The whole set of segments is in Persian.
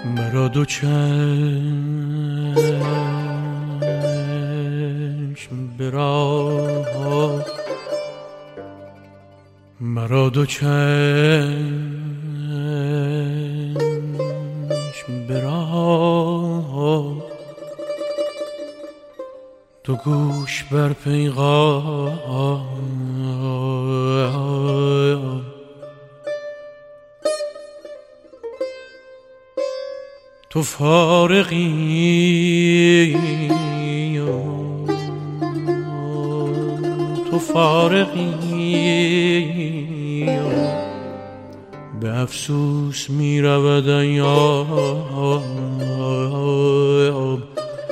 مرا دو چشم به راه، مرا دو چشم به راه، دو گوش بر پیغام، تو فارغی تو فارغی، به افسوس می رود ایام،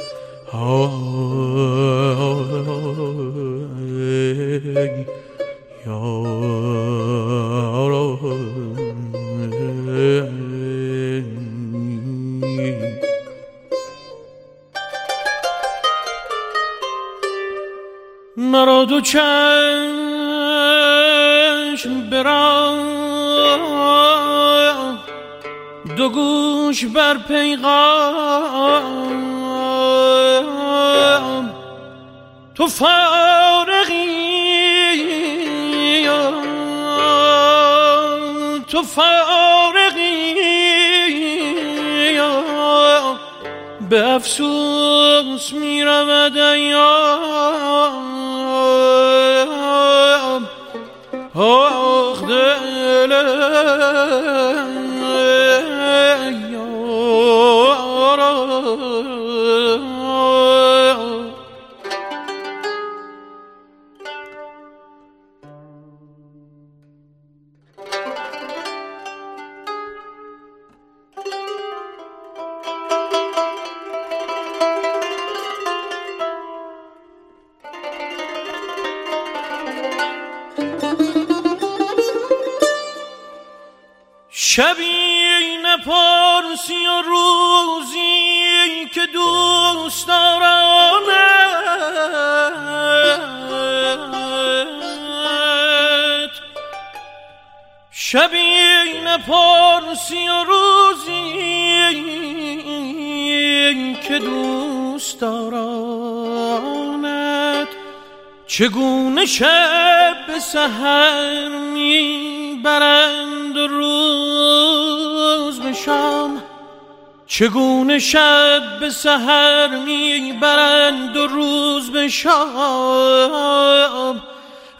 مرا دو چشم به راه، دو گوش بر پیغام، تو فارغی تو فارغی، به افسوس می رود ایام، آخ دل شبی نپرسی و روزی که دوست دارمت، شبی نپرسی و روزی که دوست دارمت، چگونه شب به سحر میبرند و روز به شام، چگونه شب به سحر میبرند و روز به شام،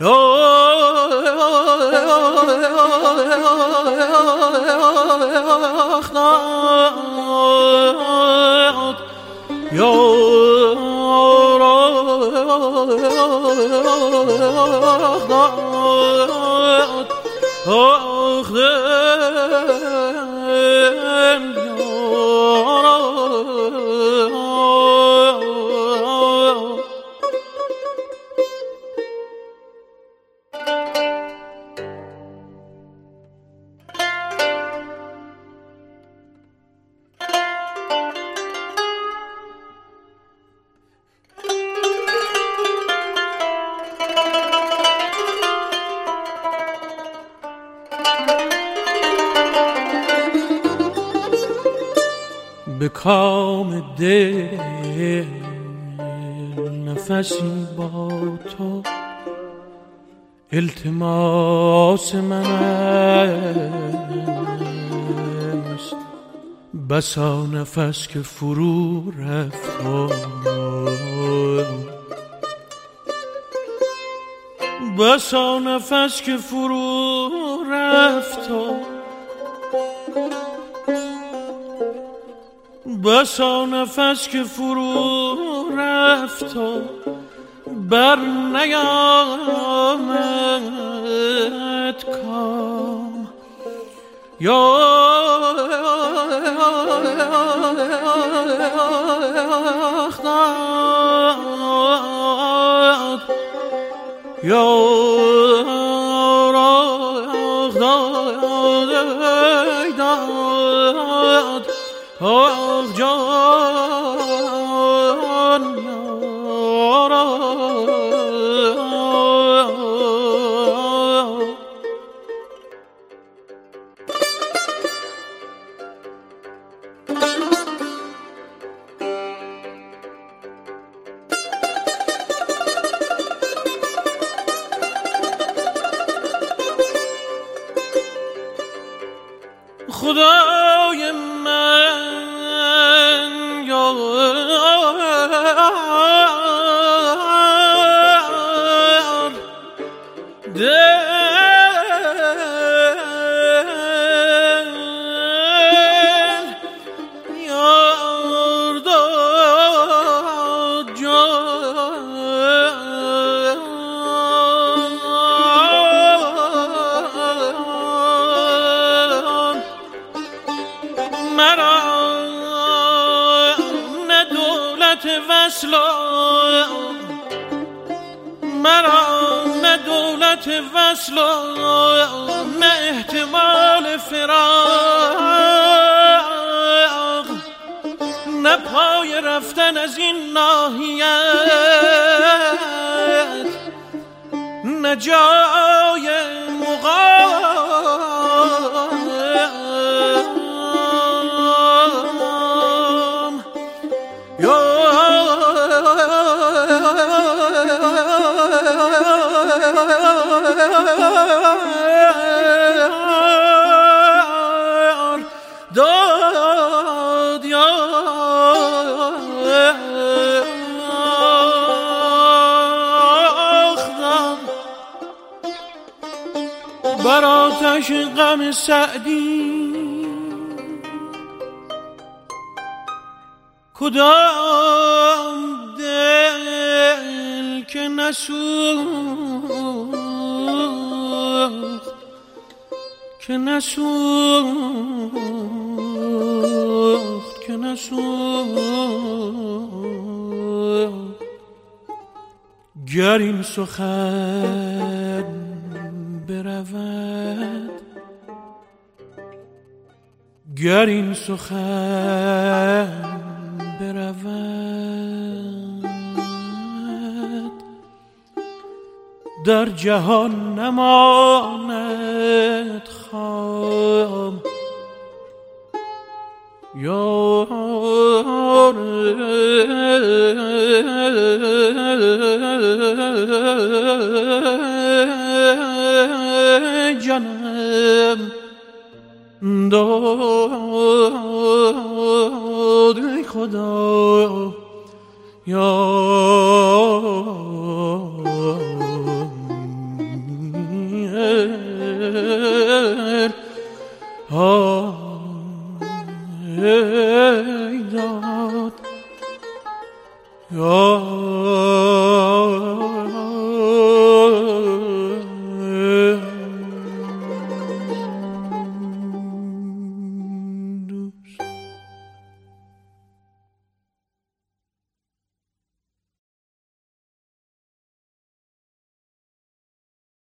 به کام دل نفسی با تو التماس من است، بسا نفس که فرو رفت، بسا نفس که فرو رفت، بسا نفس که فرو رفت و بر نیامد کام، آخ جان خدای من یار دل یار داد جان مرا نه دولت وصل مرا نه دولت وصل نه احتمال فراق نه پای رفتن از این ناحیت نه جای مقام داد یاختم بر آتش غم سعدی کدام دل که نسوخت که نسوخت که نسوخت گر این سخن برود گر این سخن برود در جهان نماند خام یار جانم داد ای خدا ای داد